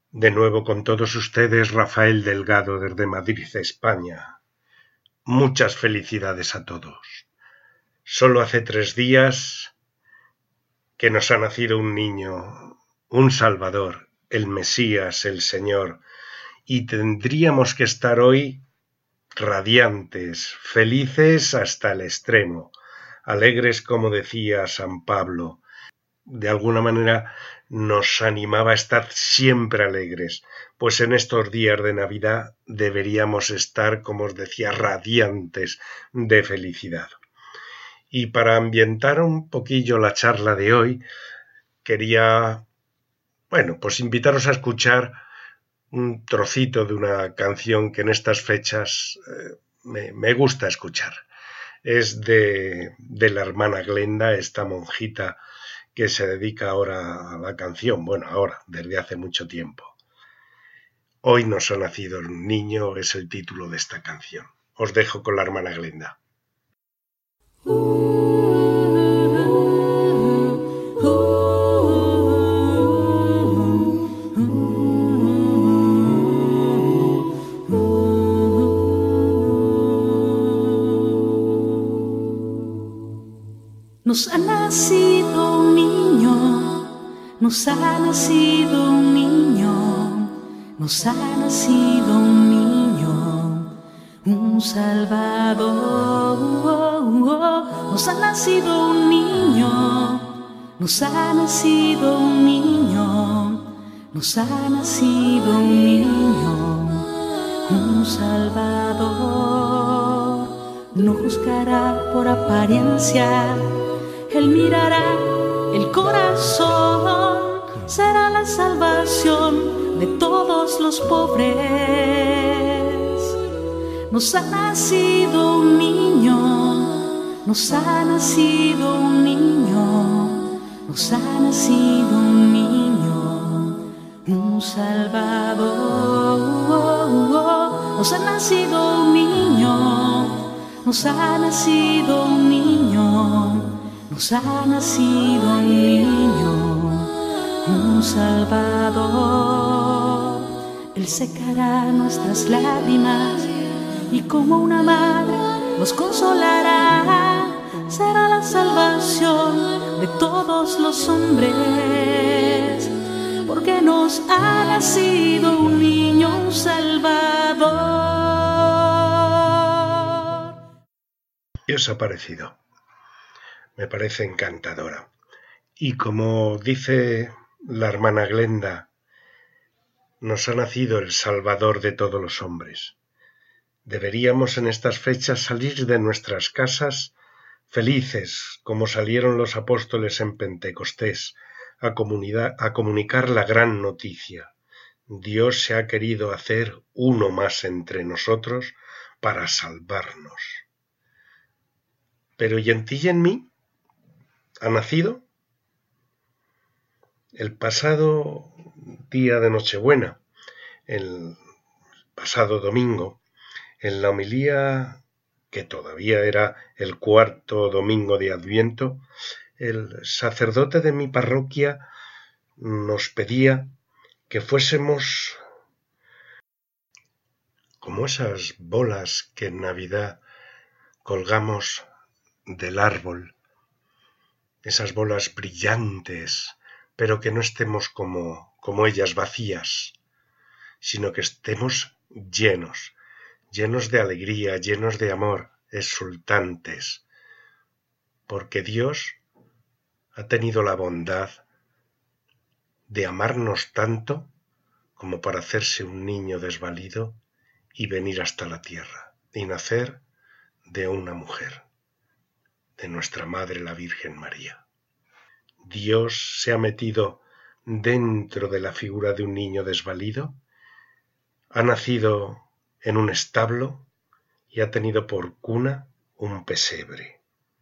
De nuevo con todos ustedes, Rafael Delgado desde Madrid, España. Muchas felicidades a todos. Solo hace 3 días que nos ha nacido un niño, un Salvador, el Mesías, el Señor, y tendríamos que estar hoy radiantes, felices hasta el extremo, alegres como decía San Pablo. De alguna manera nos animaba a estar siempre alegres, pues en estos días de Navidad deberíamos estar, como os decía, radiantes de felicidad. Y para ambientar un poquillo la charla de hoy, quería, pues invitaros a escuchar un trocito de una canción que en estas fechas me gusta escuchar. Es de la hermana Glenda, esta monjita que se dedica ahora a la canción, ahora, desde hace mucho tiempo. Hoy nos ha nacido un niño, es el título de esta canción. Os dejo con la hermana Glenda. Nos ha nacido un niño, nos ha nacido un niño, nos ha nacido un niño, un Salvador. Nos ha nacido un niño, nos ha nacido un niño, nos ha nacido un niño, un Salvador. No juzgará por apariencia, Él mirará el corazón, será la salvación de todos los pobres. Nos ha nacido un niño, nos ha nacido un niño, nos ha nacido un niño, un Salvador. Nos ha nacido un niño, nos ha nacido un niño, nos ha nacido un niño, un Salvador. Él secará nuestras lágrimas y como una madre nos consolará. Será la salvación de todos los hombres, porque nos ha nacido un niño, un Salvador. ¿Qué os ha parecido? Me parece encantadora. Y como dice la hermana Glenda, nos ha nacido el Salvador de todos los hombres. Deberíamos en estas fechas salir de nuestras casas felices, como salieron los apóstoles en Pentecostés, a comunicar la gran noticia. Dios se ha querido hacer uno más entre nosotros para salvarnos. Pero ¿y en ti y en mí? ¿Ha nacido? El pasado día de Nochebuena, el pasado domingo, en la homilía, que todavía era el 4º domingo de Adviento, el sacerdote de mi parroquia nos pedía que fuésemos como esas bolas que en Navidad colgamos del árbol, esas bolas brillantes, pero que no estemos como ellas vacías, sino que estemos llenos de alegría, llenos de amor, exultantes, porque Dios ha tenido la bondad de amarnos tanto como para hacerse un niño desvalido y venir hasta la tierra y nacer de una mujer, de nuestra Madre la Virgen María. Dios se ha metido dentro de la figura de un niño desvalido, ha nacido en un establo y ha tenido por cuna un pesebre.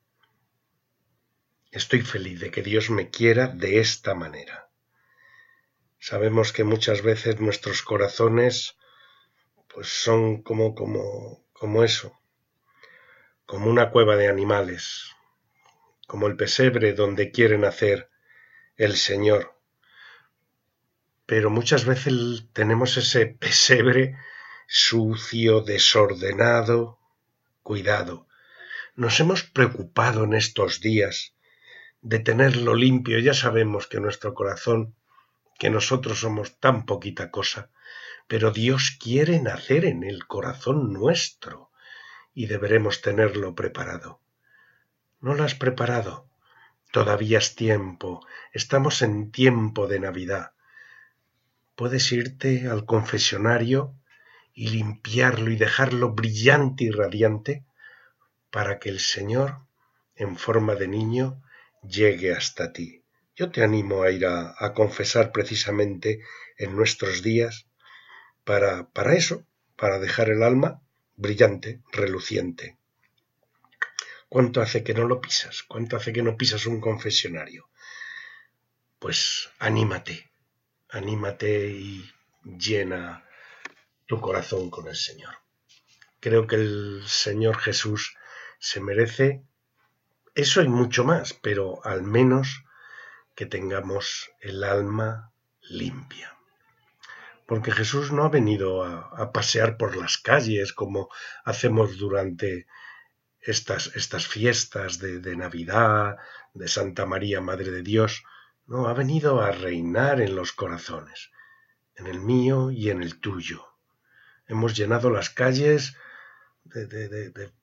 Estoy feliz de que Dios me quiera de esta manera. Sabemos que muchas veces nuestros corazones son como eso, como una cueva de animales, como el pesebre donde quiere nacer el Señor. pero muchas veces tenemos ese pesebre sucio, desordenado. Cuidado, nos hemos preocupado en estos días de tenerlo limpio. Ya sabemos que nuestro corazón, que nosotros somos tan poquita cosa, pero Dios quiere nacer en el corazón nuestro y deberemos tenerlo preparado. ¿No lo has preparado? Todavía es tiempo, estamos en tiempo de Navidad. Puedes irte al confesionario y limpiarlo y dejarlo brillante y radiante para que el Señor, en forma de niño, llegue hasta ti. Yo te animo a ir a confesar precisamente en nuestros días para eso, para dejar el alma brillante, reluciente. ¿Cuánto hace que no lo pisas? ¿Cuánto hace que no pisas un confesionario? Pues anímate y llena tu corazón con el Señor. Creo que el Señor Jesús se merece eso y mucho más, pero al menos que tengamos el alma limpia. Porque Jesús no ha venido a pasear por las calles como hacemos durante estas fiestas de Navidad, de Santa María, Madre de Dios. No, ha venido a reinar en los corazones, en el mío y en el tuyo. Hemos llenado las calles de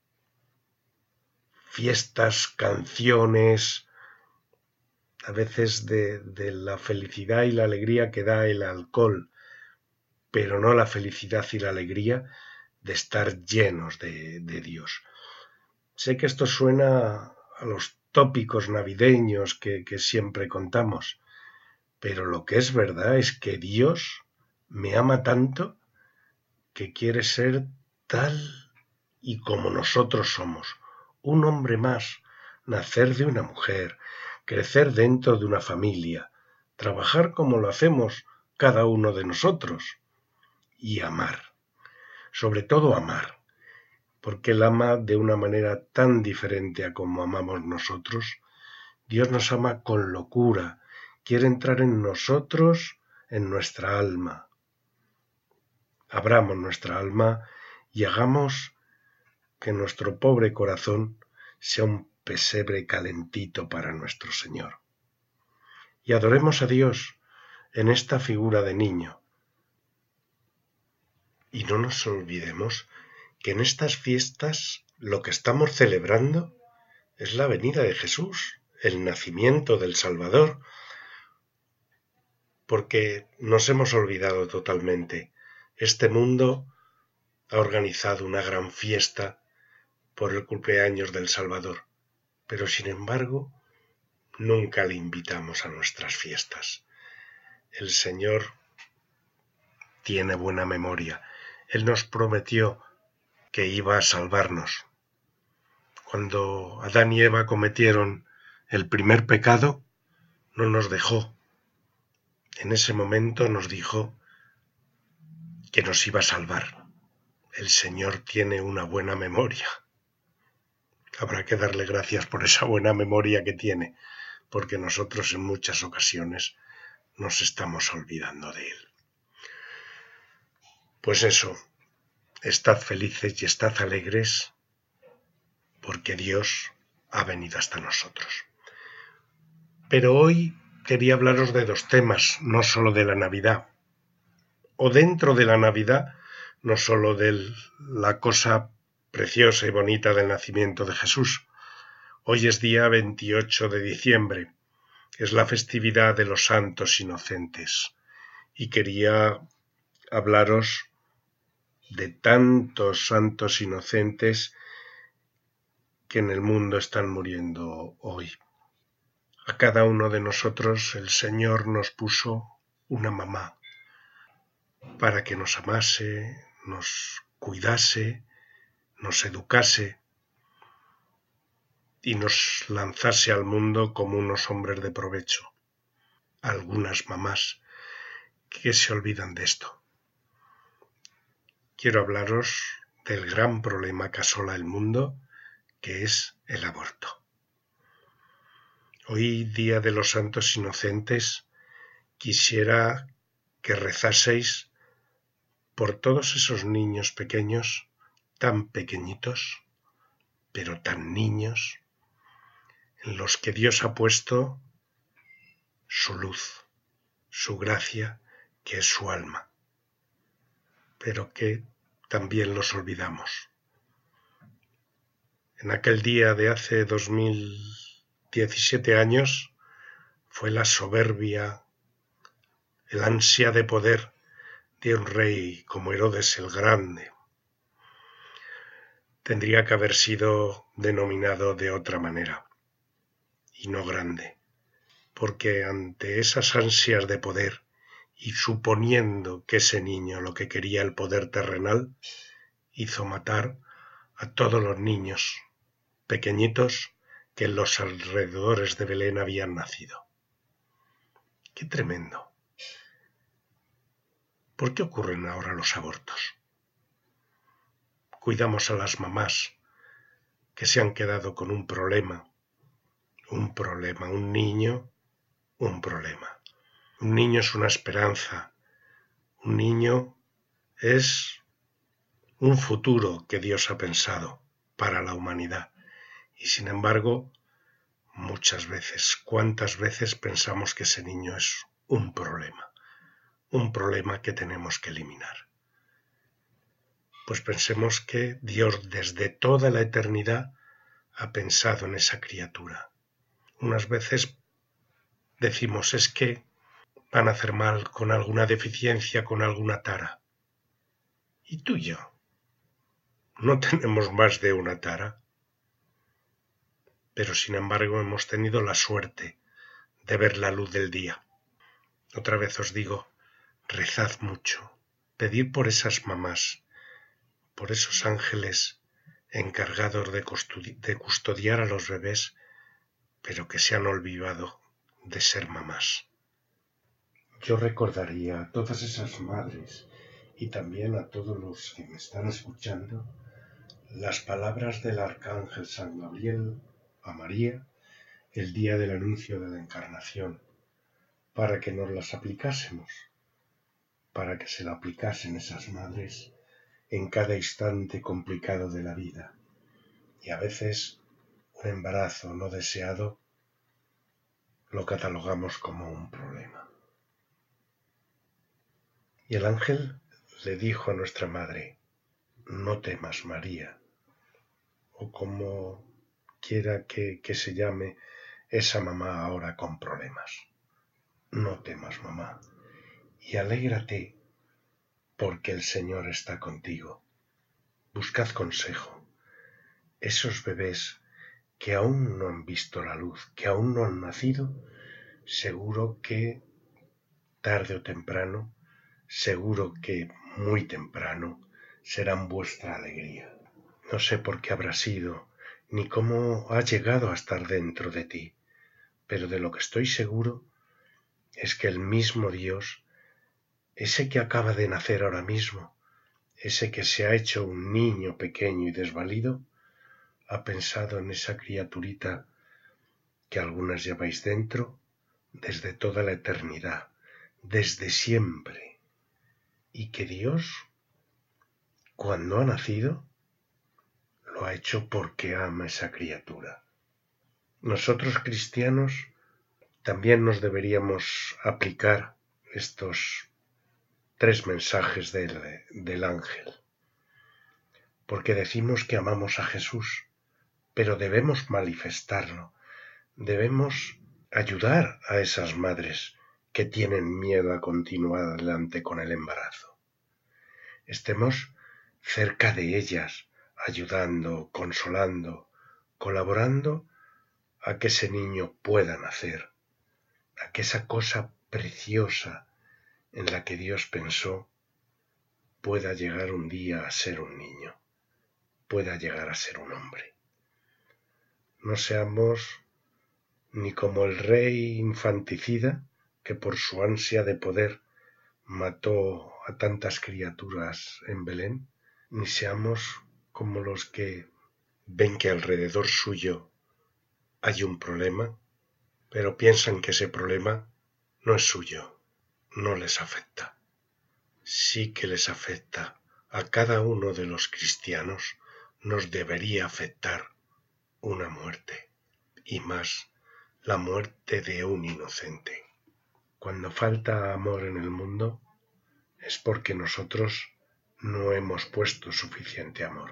fiestas, canciones, a veces de la felicidad y la alegría que da el alcohol, pero no la felicidad y la alegría de estar llenos de Dios. Sé que esto suena a los tópicos navideños que siempre contamos, pero lo que es verdad es que Dios me ama tanto que quiere ser tal y como nosotros somos, un hombre más, nacer de una mujer, crecer dentro de una familia, trabajar como lo hacemos cada uno de nosotros y amar, sobre todo amar, porque Él ama de una manera tan diferente a como amamos nosotros. Dios nos ama con locura, quiere entrar en nosotros, en nuestra alma. Abramos nuestra alma y hagamos que nuestro pobre corazón sea un pesebre calentito para nuestro Señor. Y adoremos a Dios en esta figura de niño. Y no nos olvidemos que en estas fiestas lo que estamos celebrando es la venida de Jesús, el nacimiento del Salvador, porque nos hemos olvidado totalmente. Este mundo ha organizado una gran fiesta por el cumpleaños del Salvador, pero sin embargo nunca le invitamos a nuestras fiestas. El Señor tiene buena memoria. Él nos prometió que iba a salvarnos. Cuando Adán y Eva cometieron el primer pecado, no nos dejó. En ese momento nos dijo que nos iba a salvar. El Señor tiene una buena memoria. Habrá que darle gracias por esa buena memoria que tiene, porque nosotros en muchas ocasiones nos estamos olvidando de Él. Pues eso, estad felices y estad alegres, porque Dios ha venido hasta nosotros. Pero hoy quería hablaros de dos temas, no solo de la Navidad, o dentro de la Navidad, no solo de la cosa preciosa y bonita del nacimiento de Jesús. Hoy es día 28 de diciembre, es la festividad de los santos inocentes, y quería hablaros de tantos santos inocentes que en el mundo están muriendo hoy. A cada uno de nosotros el Señor nos puso una mamá para que nos amase, nos cuidase, nos educase y nos lanzase al mundo como unos hombres de provecho. Algunas mamás que se olvidan de esto. Quiero hablaros del gran problema que asola el mundo, que es el aborto. Hoy, Día de los Santos Inocentes, quisiera que rezaseis por todos esos niños pequeños, tan pequeñitos, pero tan niños, en los que Dios ha puesto su luz, su gracia, que es su alma, pero que también los olvidamos. En aquel día de hace 2017 años fue la soberbia, el ansia de poder de un rey como Herodes el Grande. Tendría que haber sido denominado de otra manera, y no grande, porque ante esas ansias de poder, y suponiendo que ese niño lo que quería el poder terrenal, hizo matar a todos los niños pequeñitos que en los alrededores de Belén habían nacido. ¡Qué tremendo! ¿Por qué ocurren ahora los abortos? Cuidamos a las mamás que se han quedado con un problema, un niño, un problema. Un niño es una esperanza, un niño es un futuro que Dios ha pensado para la humanidad. Y sin embargo, muchas veces, ¿cuántas veces pensamos que ese niño es un problema que tenemos que eliminar? Pues pensemos que Dios desde toda la eternidad ha pensado en esa criatura. Unas veces decimos es que van a hacer mal con alguna deficiencia, con alguna tara. ¿Y tú y yo? ¿No tenemos más de una tara? Pero sin embargo hemos tenido la suerte de ver la luz del día. Otra vez os digo, rezad mucho, pedid por esas mamás, por esos ángeles encargados de custodiar a los bebés, pero que se han olvidado de ser mamás. Yo recordaría a todas esas madres y también a todos los que me están escuchando las palabras del arcángel San Gabriel a María el día del anuncio de la Encarnación, para que nos las aplicásemos, para que se la aplicasen esas madres en cada instante complicado de la vida. Y a veces un embarazo no deseado lo catalogamos como un problema. Y el ángel le dijo a nuestra madre, no temas, María, o como quiera que se llame esa mamá ahora con problemas. No temas, mamá, y alégrate, porque el Señor está contigo. Buscad consejo. Esos bebés que aún no han visto la luz, que aún no han nacido, seguro que tarde o temprano, seguro que muy temprano, serán vuestra alegría. No sé por qué habrá sido, ni cómo ha llegado a estar dentro de ti, pero de lo que estoy seguro es que el mismo Dios, ese que acaba de nacer ahora mismo, ese que se ha hecho un niño pequeño y desvalido, ha pensado en esa criaturita que algunas lleváis dentro desde toda la eternidad, desde siempre, y que Dios, cuando ha nacido, lo ha hecho porque ama a esa criatura. Nosotros cristianos también nos deberíamos aplicar estos 3 mensajes del ángel, porque decimos que amamos a Jesús, pero debemos manifestarlo, debemos ayudar a esas madres que tienen miedo a continuar adelante con el embarazo. Estemos cerca de ellas, ayudando, consolando, colaborando a que ese niño pueda nacer, a que esa cosa preciosa en la que Dios pensó pueda llegar un día a ser un niño, pueda llegar a ser un hombre. No seamos ni como el rey infanticida que por su ansia de poder mató a tantas criaturas en Belén, ni seamos como los que ven que alrededor suyo hay un problema, pero piensan que ese problema no es suyo, no les afecta. sí que les afecta. A cada uno de los cristianos nos debería afectar una muerte, y más la muerte de un inocente. Cuando falta amor en el mundo es porque nosotros no hemos puesto suficiente amor.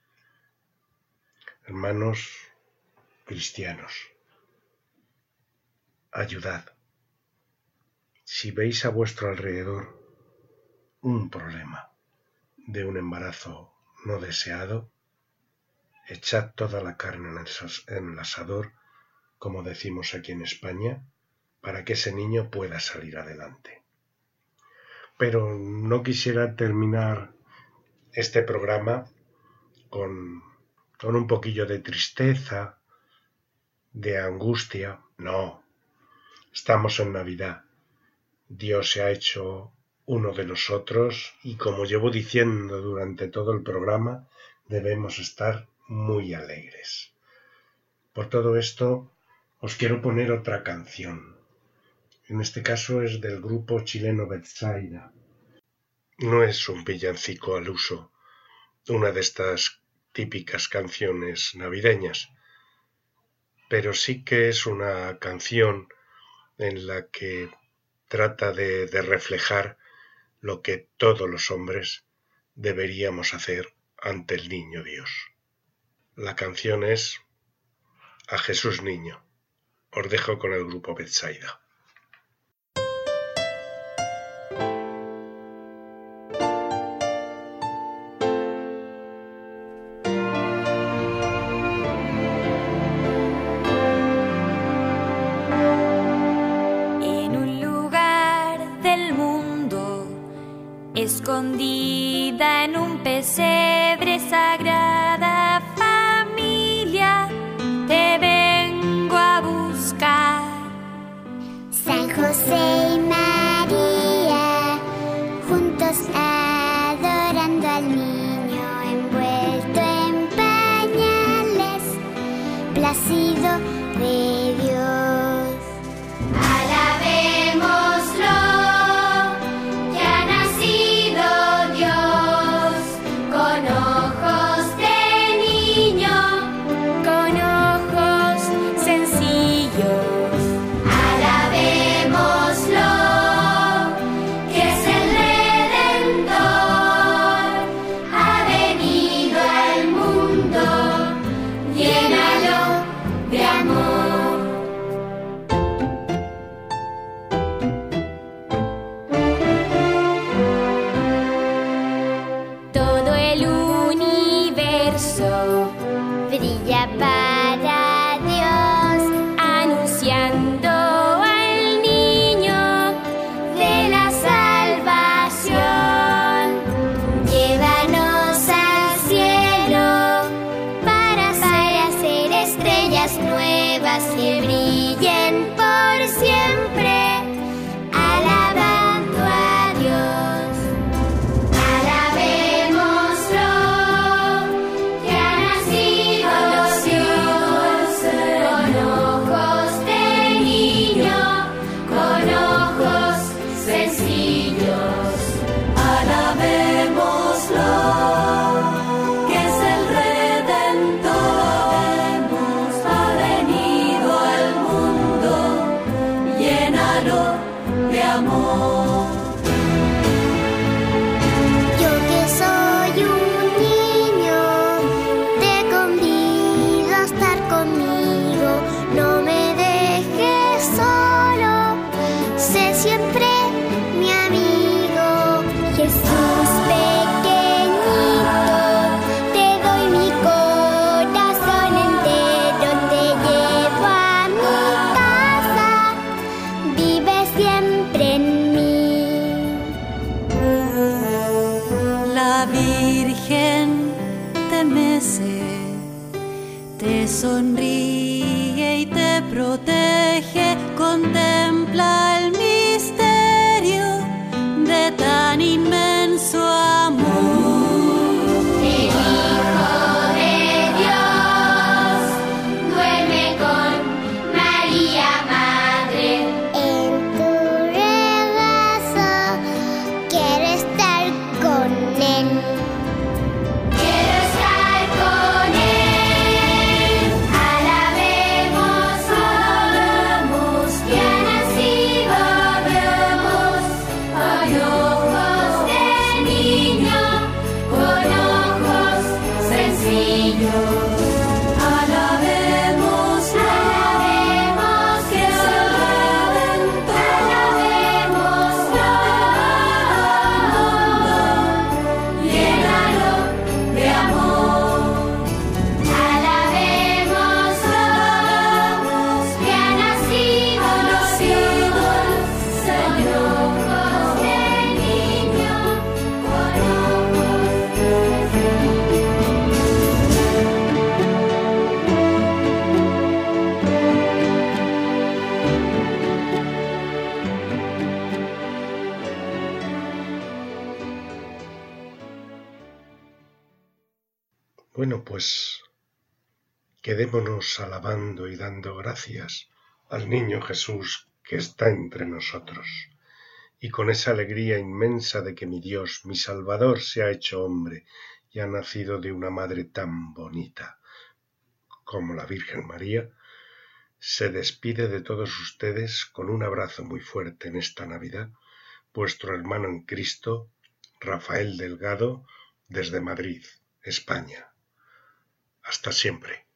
Hermanos cristianos, ayudad. Si veis a vuestro alrededor un problema de un embarazo no deseado, echad toda la carne en el asador, como decimos aquí en España, para que ese niño pueda salir adelante. Pero no quisiera terminar este programa con un poquillo de tristeza, de angustia. No, estamos en Navidad. Dios se ha hecho uno de nosotros y, como llevo diciendo durante todo el programa, debemos estar muy alegres. Por todo esto, os quiero poner otra canción. En este caso es del grupo chileno Betsaida. No es un villancico al uso, una de estas típicas canciones navideñas, pero sí que es una canción en la que trata de reflejar lo que todos los hombres deberíamos hacer ante el niño Dios. La canción es A Jesús Niño. Os dejo con el grupo Betsaida. Escondida en un pesebre, sagrada familia, te vengo a buscar. San José y María, juntos adorando al niño envuelto en pañales, plácido de Dios. Alabémoslo. Te sonríe y te protege, contempla el misterio de tan inmenso amor. El Hijo de Dios duerme con María Madre. En tu regazo quiero estar Bueno, pues quedémonos alabando y dando gracias al niño Jesús que está entre nosotros. Y con esa alegría inmensa de que mi Dios, mi Salvador, se ha hecho hombre y ha nacido de una madre tan bonita como la Virgen María, se despide de todos ustedes con un abrazo muy fuerte en esta Navidad, vuestro hermano en Cristo, Rafael Delgado, desde Madrid, España. Hasta siempre.